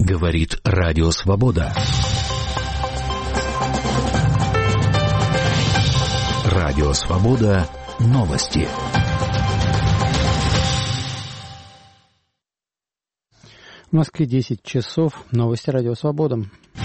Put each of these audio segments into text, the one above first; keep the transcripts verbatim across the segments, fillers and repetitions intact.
Говорит Радио Свобода. Радио Свобода. Новости. В Москве десять часов. Новости Радио Свобода.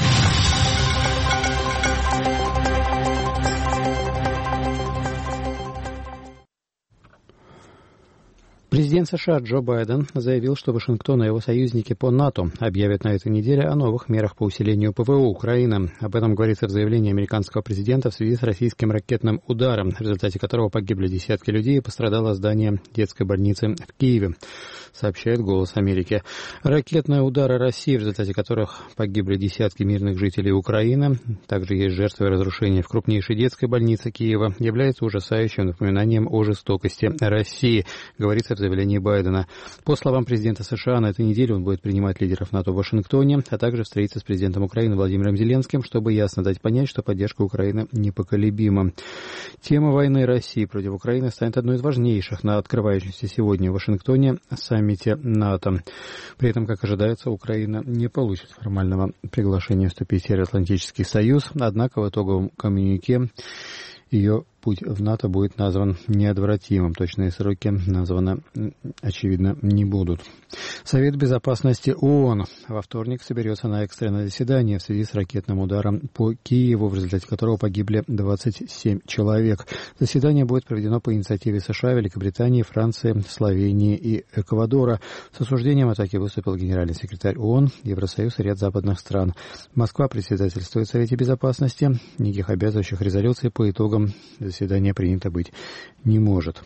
Президент США Джо Байден заявил, что Вашингтон и его союзники по НАТО объявят на этой неделе о новых мерах по усилению ПВО Украины. Об этом говорится в заявлении американского президента в связи с российским ракетным ударом, в результате которого погибли десятки людей и пострадало здание детской больницы в Киеве, сообщает «Голос Америки». Ракетные удары России, в результате которых погибли десятки мирных жителей Украины, также есть жертвы и разрушения в крупнейшей детской больнице Киева, является ужасающим напоминанием о жестокости России, говорится в заявлении Байдена. По словам президента США, на этой неделе он будет принимать лидеров НАТО в Вашингтоне, а также встретиться с президентом Украины Владимиром Зеленским, чтобы ясно дать понять, что поддержка Украины непоколебима. Тема войны России против Украины станет одной из важнейших на открывающемся сегодня в Вашингтоне саммите НАТО. При этом, как ожидается, Украина не получит формального приглашения вступить в Североатлантический союз, однако в итоговом коммюнике ее путь в НАТО будет назван неотвратимым. Точные сроки названы, очевидно, не будут. Совет безопасности ООН во вторник соберется на экстренное заседание в связи с ракетным ударом по Киеву, в результате которого погибли двадцать семь человек. Заседание будет проведено по инициативе США, Великобритании, Франции, Словении и Эквадора. С осуждением атаки выступил генеральный секретарь ООН, Евросоюз и ряд западных стран. Москва председательствует в Совете безопасности. Никаких обязывающих резолюций по итогам заседание принято быть не может.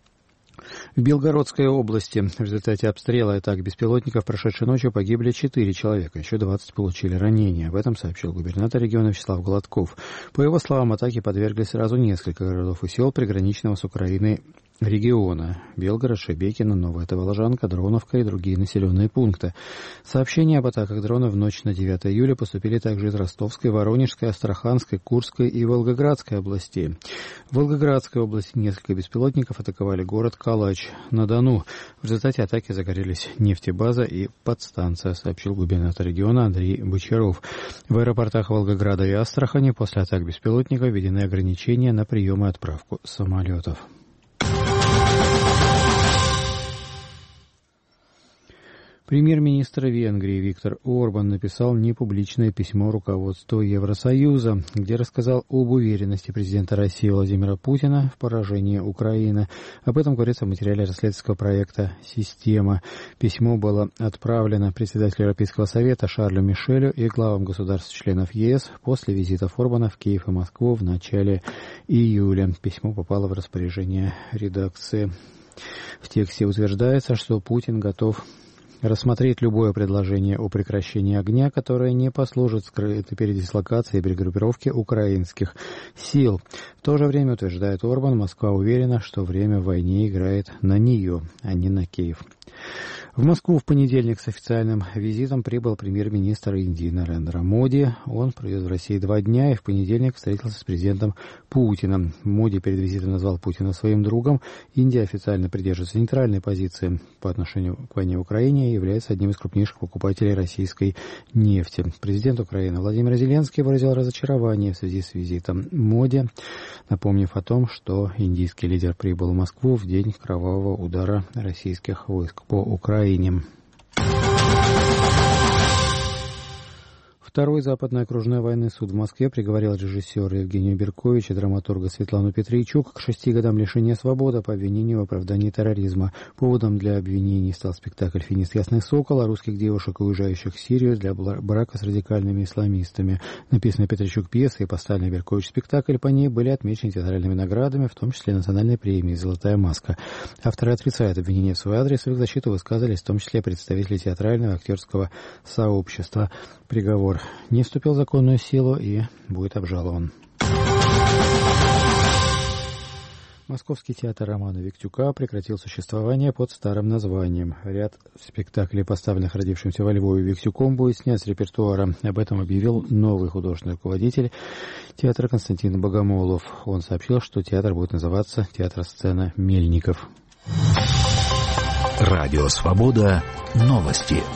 В Белгородской области в результате обстрела и атак беспилотников прошедшей ночью погибли четыре человека, еще двадцать получили ранения. Об этом сообщил губернатор региона Вячеслав Гладков. По его словам, атаке подверглись сразу несколько городов и сел приграничного с Украиной региона: Белгород, Шебекино, Новая Таволожанка, Дроновка и другие населенные пункты. Сообщения об атаках дронов в ночь на девятое июля поступили также из Ростовской, Воронежской, Астраханской, Курской и Волгоградской областей. В Волгоградской области несколько беспилотников атаковали город Калач-на-Дону. В результате атаки загорелись нефтебаза и подстанция, сообщил губернатор региона Андрей Бочаров. В аэропортах Волгограда и Астрахани после атак беспилотников введены ограничения на прием и отправку самолетов. Премьер-министр Венгрии Виктор Орбан написал непубличное письмо руководству Евросоюза, где рассказал об уверенности президента России Владимира Путина в поражении Украины. Об этом говорится в материале расследовательского проекта «Система». Письмо было отправлено председателю Европейского совета Шарлю Мишелю и главам государств-членов ЕС после визитов Орбана в Киев и Москву в начале июля. Письмо попало в распоряжение редакции. В тексте утверждается, что Путин готов рассмотреть любое предложение о прекращении огня, которое не послужит скрытой передислокации и перегруппировке украинских сил. В то же время, утверждает Орбан, Москва уверена, что время в войне играет на нее, а не на Киев. В Москву в понедельник с официальным визитом прибыл премьер-министр Индии Нарендра Моди. Он провел в России два дня и в понедельник встретился с президентом Путиным. Моди перед визитом назвал Путина своим другом. Индия официально придерживается нейтральной позиции по отношению к войне в Украине и является одним из крупнейших покупателей российской нефти. Президент Украины Владимир Зеленский выразил разочарование в связи с визитом Моди, напомнив о том, что индийский лидер прибыл в Москву в день кровавого удара российских войск по Украине. Второй Западный окружной военный суд в Москве приговорил режиссера Евгения Берковича и драматурга Светлану Петрийчук к шести годам лишения свободы по обвинению в оправдании терроризма. Поводом для обвинений стал спектакль «Финист Ясный Сокол» о русских девушек, уезжающих в Сирию для брака с радикальными исламистами. Написанная Петрийчук пьеса и поставленный Беркович спектакль по ней были отмечены театральными наградами, в том числе национальной премией «Золотая маска». Авторы отрицают обвинения в свой адрес, и в их защиту высказались в том числе представители театрального и актерского сообщества. Приговор не вступил в законную силу и будет обжалован. Московский театр Романа Виктюка прекратил существование под старым названием. Ряд спектаклей, поставленных родившимся во Львове Виктюком, будет снят с репертуара. Об этом объявил новый художественный руководитель театра Константин Богомолов. Он сообщил, что театр будет называться «Театр-сцена Мельников». Радио Свобода. Новости.